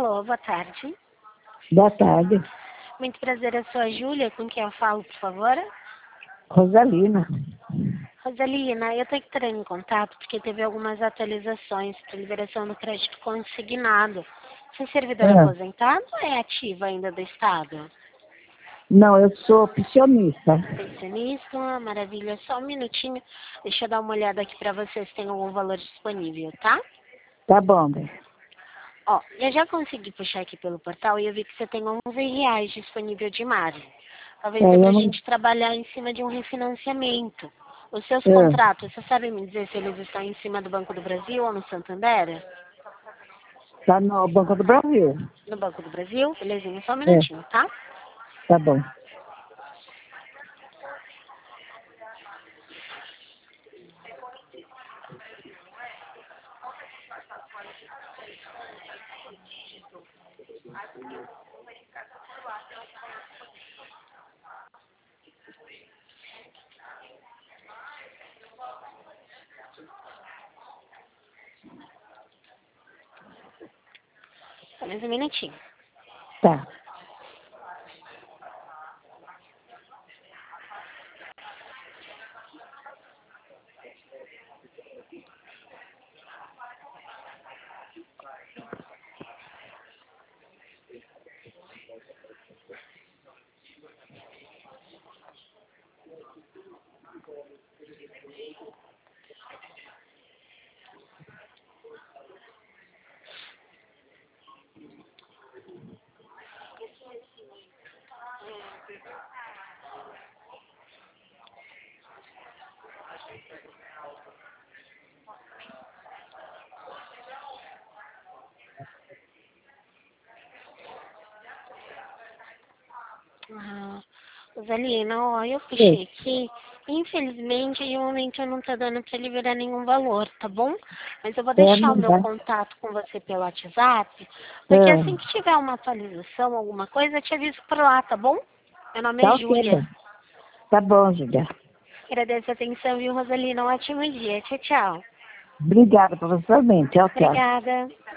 Alô, boa tarde. Boa tarde, Muito prazer, eu sou a Júlia, com quem eu falo, por favor? Rosalina. Rosalina, eu estou entrando em contato porque teve algumas atualizações para liberação do crédito consignado. Você é servidor aposentado ou é ativo ainda do Estado? Não, eu sou pensionista. Pensionista, maravilha. Só um minutinho, deixa eu dar uma olhada aqui para você se tem algum valor disponível, tá? Tá bom, bem. Ó, eu já consegui puxar aqui pelo portal e eu vi que você tem R$ 11 disponível de margem. Talvez dê Eu pra não... gente trabalhar em cima de um refinanciamento. Os seus contratos, você sabe me dizer se eles estão em cima do Banco do Brasil ou no Santander? Tá no Banco do Brasil. No Banco do Brasil? Belezinha, só um É, minutinho, tá? tá bom. Só mais um minutinho. Tá. Rosalina, ó, eu puxei aqui. Infelizmente, de momento não tá dando pra liberar nenhum valor, tá bom? Mas eu vou deixar o Não meu dá. contato com você pelo WhatsApp, porque assim que tiver uma atualização, alguma coisa, eu te aviso por lá, tá bom? Meu nome Tá é ok, Júlia. bem. Tá bom, Julia. Agradeço a atenção, viu, Rosalina? Um ótimo dia. Tchau, tchau. Obrigada por você também. Tchau, tchau. Obrigada.